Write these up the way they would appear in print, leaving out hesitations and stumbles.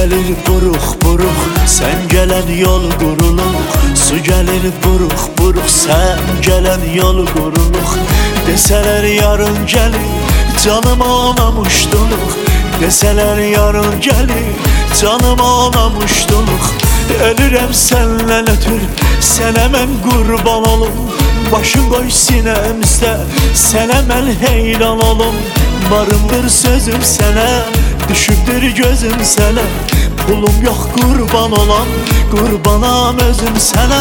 gəlir buruq-buruq, sən gələn yol quruluq. Su gəlir buruq-buruq, sən gələn yol quruluq. Desələr yarın gəlir, canıma anamuşduluq. Desələr yarın gəlir, canıma anamuşduluq. Ölürəm səndən ötür, sənə mən qurban olum. Başın qoy sinəmizdə, sənə mən heyran olum. Varımdır sözüm sənə, düşübdür gözüm sənə. Pulum yox qurban olam, qurbanam özüm sənə.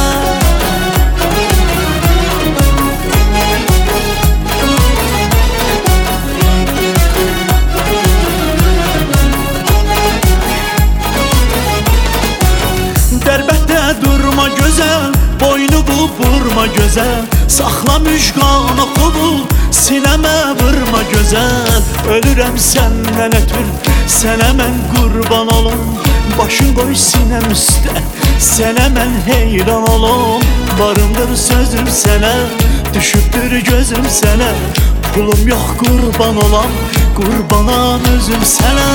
Dərbətdə durma gözəl, boynu bu vurma gözəl. Saxla müjgan oxubu, sinəmə vurma gözəl. Ölürəm səndən ötür, sənə mən qurban olum. Başın qoy sinəm üstə, sənə mən heyran olum. Varımdır sözüm sənə, düşübdür gözüm sənə. Pulum yox qurban olam, qurbanam özüm sənə.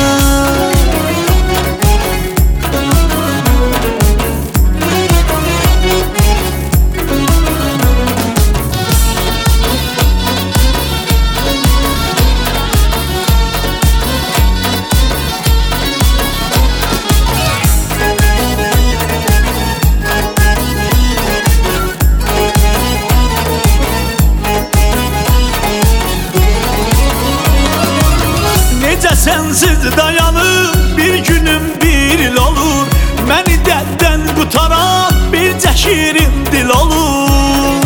Sensiz dayanır, bir günüm bir il olur. Məni dərddən qutaran bir cəşirin dil olur.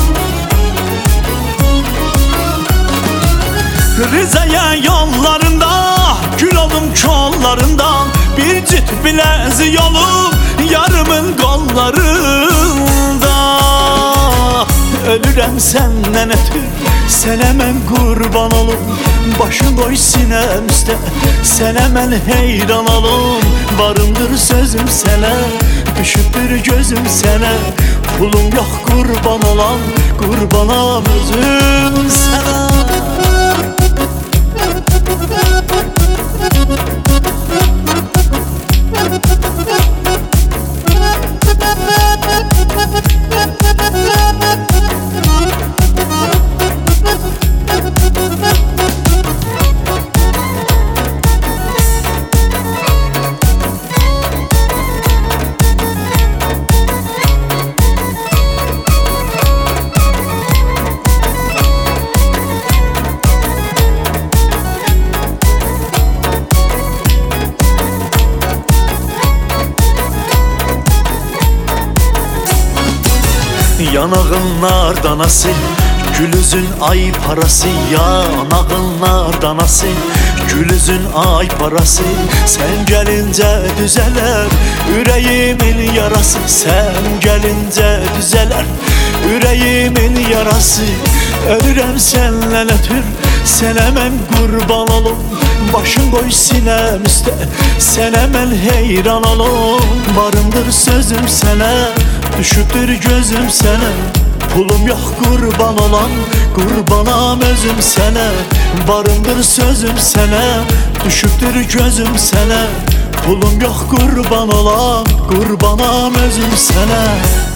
Rizaya yollarında, gül olum kollarından. Bir cüt biləzi olub, yarımın qollarında. Ölürəm səndən ötür, sənə mən qurban olum. Başın qoy sinəmizdə, sənə mən heyran olum. Varımdır sözüm sənə, düşübdür gözüm sənə. Pulum yox qurban olam, qurbanam özüm sənə. Yanağın danası, gülüzün ay parası. Yanağın danası, gülüzün ay parası. Sən gəlincə düzələr ürəyimin yarası. Sən gəlincə düzələr ürəyimin yarası. Ölürəm səndən ötür, sənə mən qurban olum. Başın qoy sinəmizdə, sənə mən heyran olum. Varımdır sözüm sənə, düşübdür gözüm sənə. Pulum yox qurban olam, qurbanam özüm sənə. Varımdır sözüm sənə, düşübdür gözüm sənə. Pulum yox qurban olam, qurbanam özüm sənə.